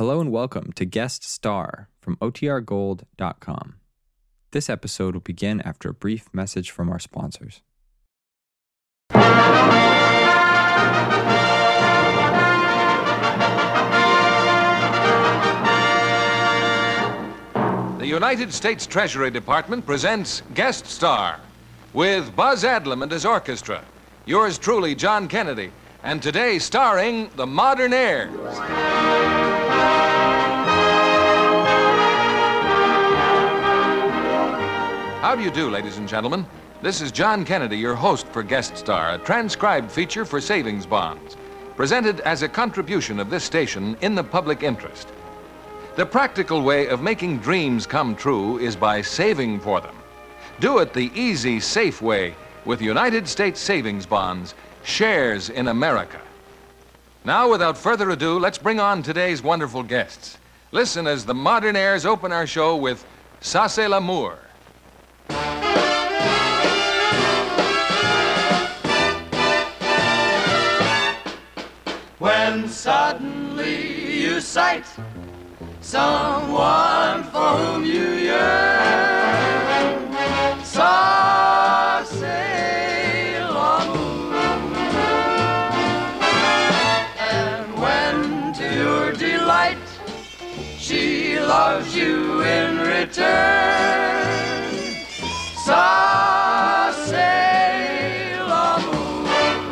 Hello and welcome to Guest Star from OTRGold.com. This episode will begin after a brief message from our sponsors. The United States Treasury Department presents Guest Star with Buzz Adlam and his orchestra. Yours truly, John Kennedy, and today starring the Modernaires. How do you do, ladies and gentlemen? This is John Kennedy, your host for Guest Star, a transcribed feature for savings bonds, presented as a contribution of this station in the public interest. The practical way of making dreams come true is by saving for them. Do it the easy, safe way with United States savings bonds, shares in America. Now, without further ado, let's bring on today's wonderful guests. Listen as the Modernaires open our show with Ça c'est l'amour. When suddenly you sight someone for whom you yearn, ça c'est l'amour. And when to your delight she loves you in return, ça c'est l'amour.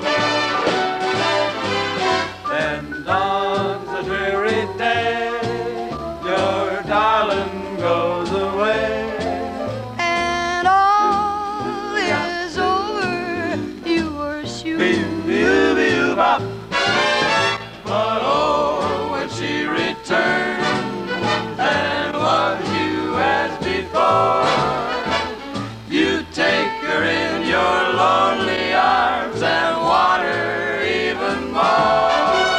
Then dawns a dreary day, your darling goes away, and all is over, you were sure. Bee-bee-bee-bop. But oh, when she returns and loves you as before, you take her in your lonely arms and want her even more.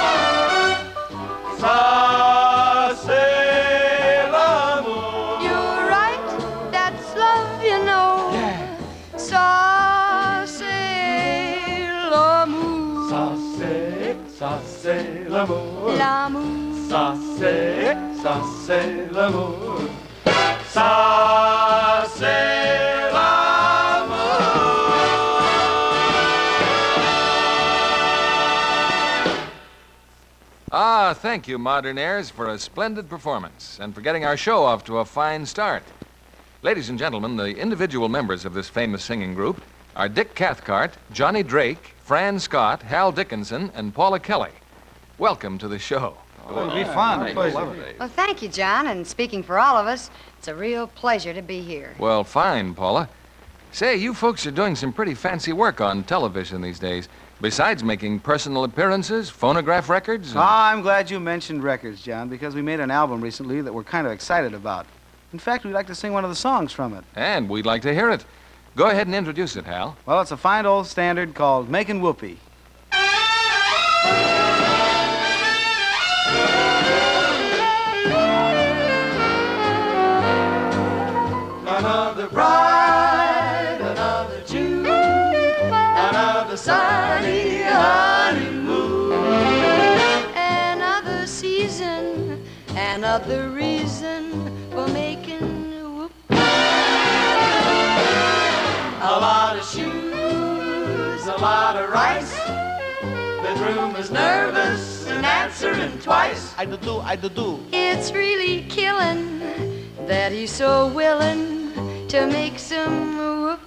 Ça c'est l'amour. You're right, that's love, you know. Yeah. Ça c'est l'amour. Ça c'est l'amour. L'amour. Ça c'est l'amour. Ça c'est l'amour. Ah, thank you, Modernaires, for a splendid performance and for getting our show off to a fine start. Ladies and gentlemen, the individual members of this famous singing group are Dick Cathcart, Johnny Drake, Fran Scott, Hal Dickinson, and Paula Kelly. Welcome to the show. It'll be fun. Well, thank you, John, and speaking for all of us, it's a real pleasure to be here. Well, fine, Paula. Say, you folks are doing some pretty fancy work on television these days. Besides making personal appearances, phonograph records... and- I'm glad you mentioned records, John, because we made an album recently that we're kind of excited about. In fact, we'd like to sing one of the songs from it. And we'd like to hear it. Go ahead and introduce it, Hal. Well, it's a fine old standard called Makin' Whoopee. Another bride, another June, another sunny honeymoon. Another season, another reason for making whoop. A lot of shoes, a lot of rice. Bedroom is nervous and answering twice. I do. It's really killing that he's so willing to make some whoop.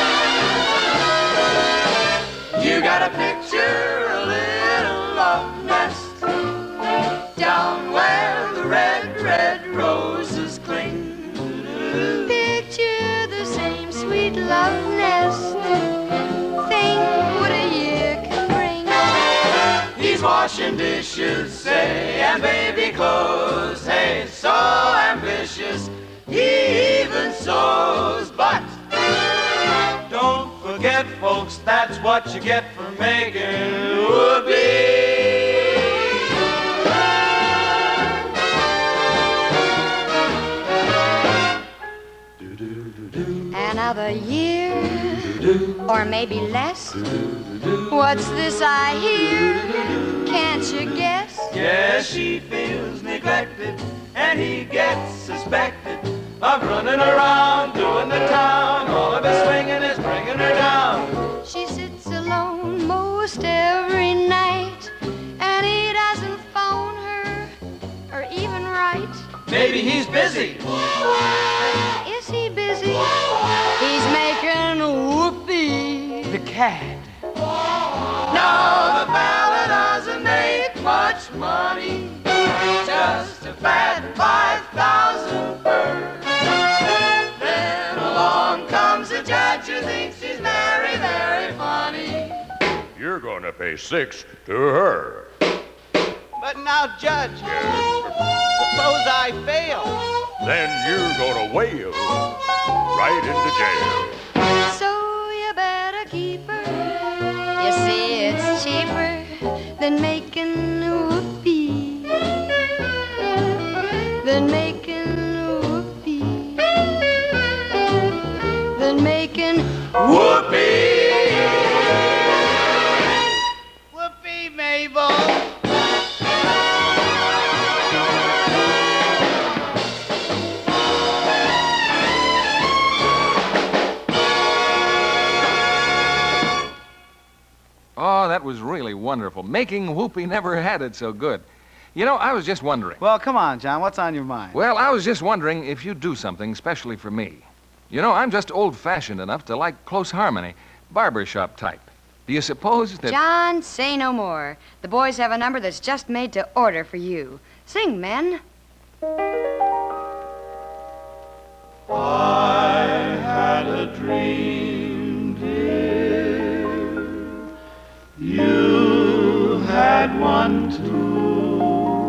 You got a picture, a little love nest, down where the red roses cling. Picture the same sweet love nest. Think what a year can bring. He's washing dishes, say, and baby clothes, hey, so ambitious, he even sews. But don't forget, folks, that's what you get for making whoopee. Another year, or maybe less. What's this I hear? Can't you guess? Yes, she feels neglected, and he gets suspected of running around, doing the town. All of his swinging is bringing her down. She sits alone most every night, and he doesn't phone her or even write. Maybe he's busy. Is he busy? He's making Whoopi The cat. No, the fella doesn't make much money, just a fat 5,000 per. Then along comes a judge who thinks she's very, very funny. You're gonna pay 6 to her. But now, Judge, suppose I fail. Then you're gonna wail right into jail. So you better keep her. You see, it's cheaper than making Whoopi. Than making Whoopi. Than making Whoopee! Whoopee, Mabel. Oh, that was really wonderful. Making Whoopi never had it so good. You know, I was just wondering. Well, come on, John. What's on your mind? Well, I was just wondering if you'd do something specially for me. You know, I'm just old-fashioned enough to like close harmony, barbershop type. Do you suppose that... John, say no more. The boys have a number that's just made to order for you. Sing, men. I had a dream, dear. You had one too.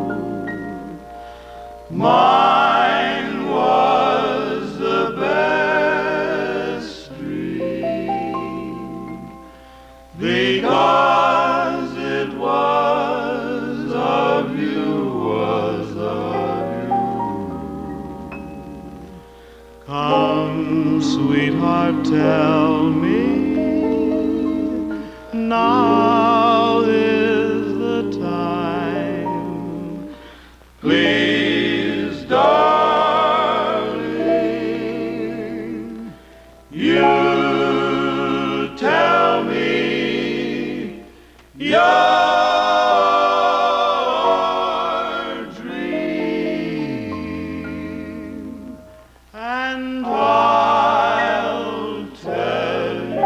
Mine was the best dream because it was of you, was of you. Come, sweetheart, tell me, now is the time. Please, darling, you tell me your dream, and I'll tell you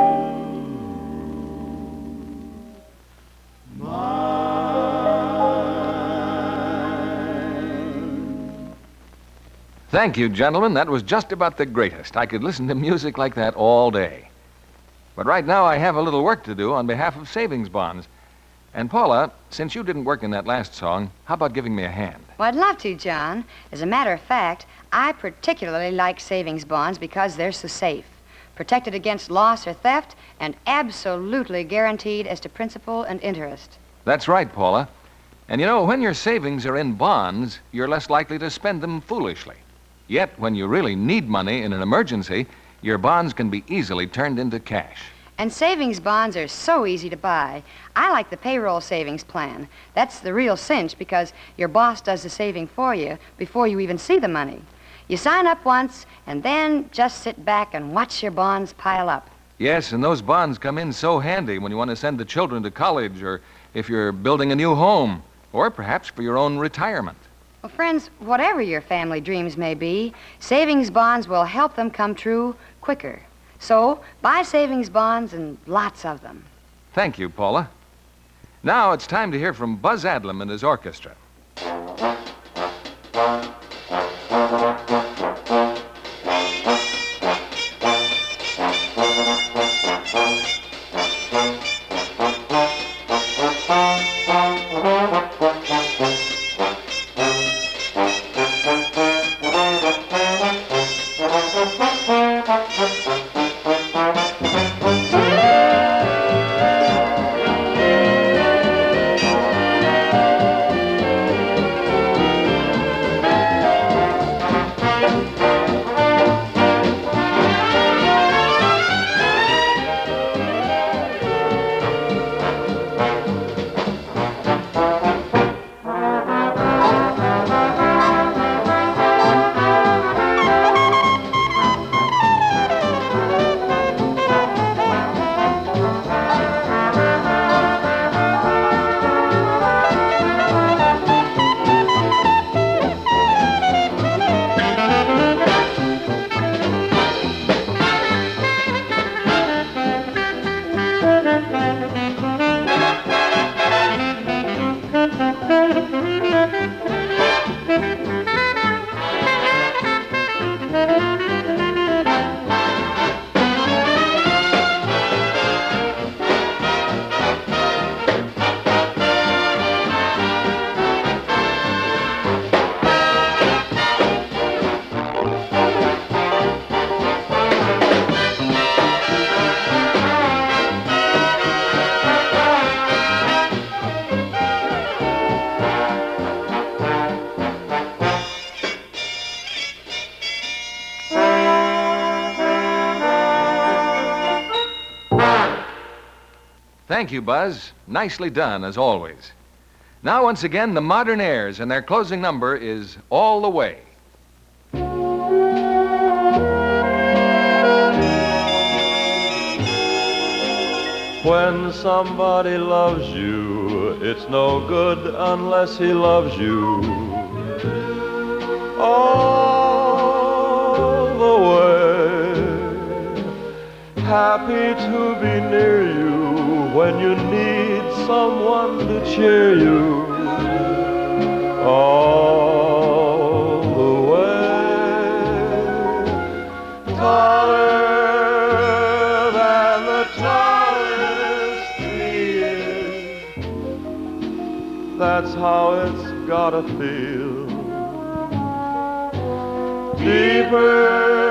mine. Thank you, gentlemen. That was just about the greatest. I could listen to music like that all day. But right now I have a little work to do on behalf of Savings Bonds. And Paula, since you didn't work in that last song, how about giving me a hand? Well, I'd love to, John. As a matter of fact, I particularly like savings bonds because they're so safe, protected against loss or theft, and absolutely guaranteed as to principal and interest. That's right, Paula. And you know, when your savings are in bonds, you're less likely to spend them foolishly. Yet, when you really need money in an emergency, your bonds can be easily turned into cash. And savings bonds are so easy to buy. I like the payroll savings plan. That's the real cinch because your boss does the saving for you before you even see the money. You sign up once and then just sit back and watch your bonds pile up. Yes, and those bonds come in so handy when you want to send the children to college or if you're building a new home or perhaps for your own retirement. Well, friends, whatever your family dreams may be, savings bonds will help them come true quicker. So, buy savings bonds and lots of them. Thank you, Paula. Now it's time to hear from Buzz Adlam and his orchestra. Thank you, Buzz. Nicely done, as always. Now, once again, the Modern Airs, and their closing number is All the Way. When somebody loves you, it's no good unless he loves you all the way. Happy to be near you when you need someone to cheer you all the way. Taller than the tallest tree is, that's how it's gotta feel. Deeper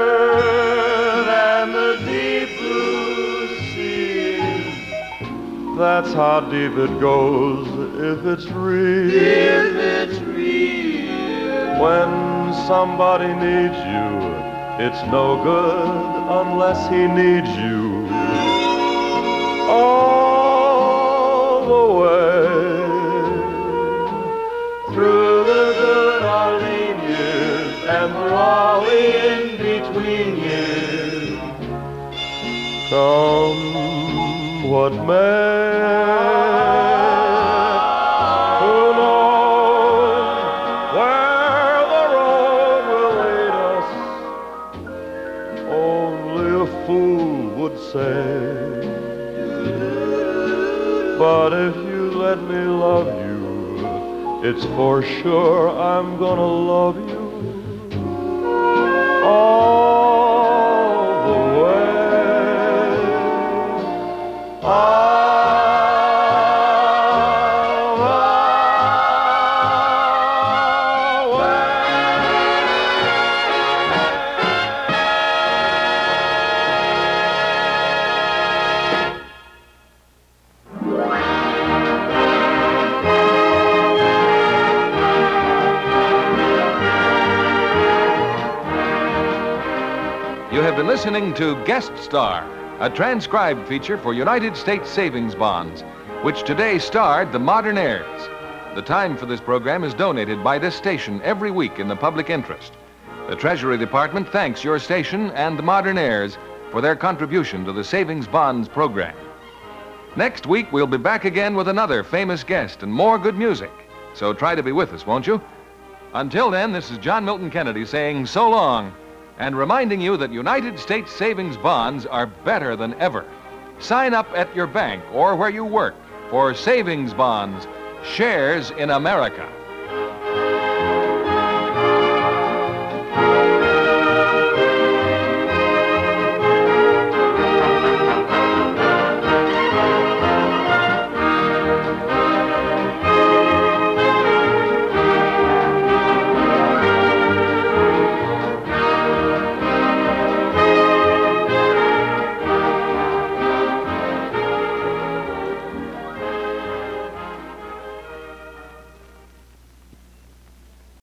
than the deep blue sea, that's how deep it goes if it's real. If it's real. When somebody needs you, it's no good unless he needs you all the way. Through the good Arlene years and through all the in-between years, come what may. Who knows where the road will lead us? Only a fool would say. But if you let me love you, it's for sure I'm gonna love you all the way. All the way. You have been listening to Guest Star, a transcribed feature for United States Savings Bonds, which today starred the Modern Airs. The time for this program is donated by this station every week in the public interest. The Treasury Department thanks your station and the Modern Airs for their contribution to the Savings Bonds program. Next week, we'll be back again with another famous guest and more good music. So try to be with us, won't you? Until then, this is John Milton Kennedy saying so long, and reminding you that United States Savings Bonds are better than ever. Sign up at your bank or where you work for Savings Bonds, shares in America.